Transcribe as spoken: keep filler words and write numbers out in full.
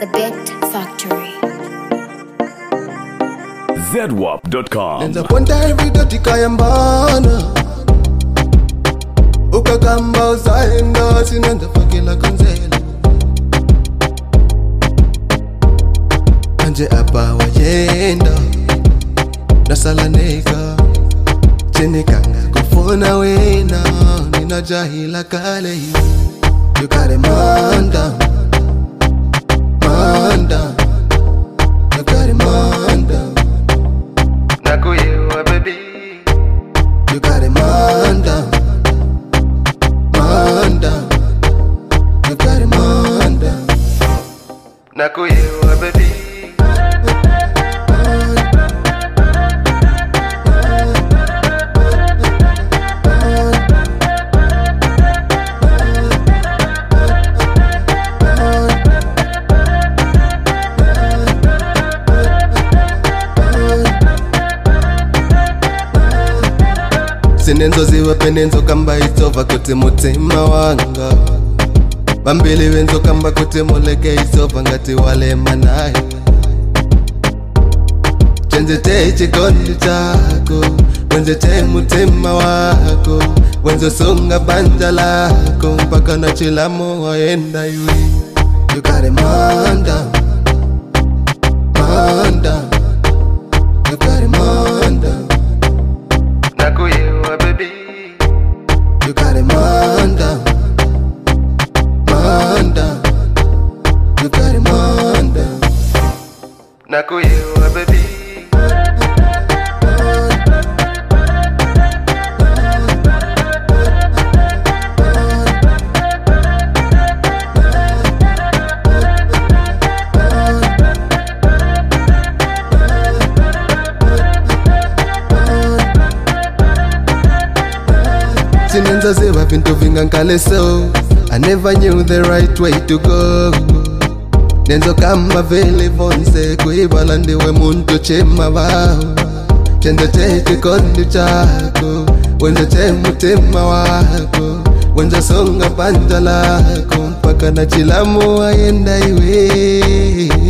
The Beat Factory. Z W A P dot com. Nenza kwenda everyday tikayambana ukagamba uzaenda sinenza fakela konzela anje apa wayenda nasala neka chenikanga kufuna wena nina jahila kale you got it manda manda you got it manda nakuyewa baby you got it manda manda you got it manda nakuyewa baby sinenzo ziwe penenzo kamba isova kuti mutima wanga bambili wenzo kamba kuti muleke isova ngati walema naye chenzete chikondi chako wenzete mutima wako wenzo songa banja lako mpaka na chilamo waenda iwi you got it manda manda you got it manda nakuyewa baby you got it manda manda you got it manda nakuyewa baby sinenza ziva vintu vingankale so I never knew the right way to go nenzo kama vile vonse kuivala ndiwe muntu chema wao chenzo che chikondi chako wenzo che mutima wako wenzo songa banja lako mpaka na chilamu waenda iwe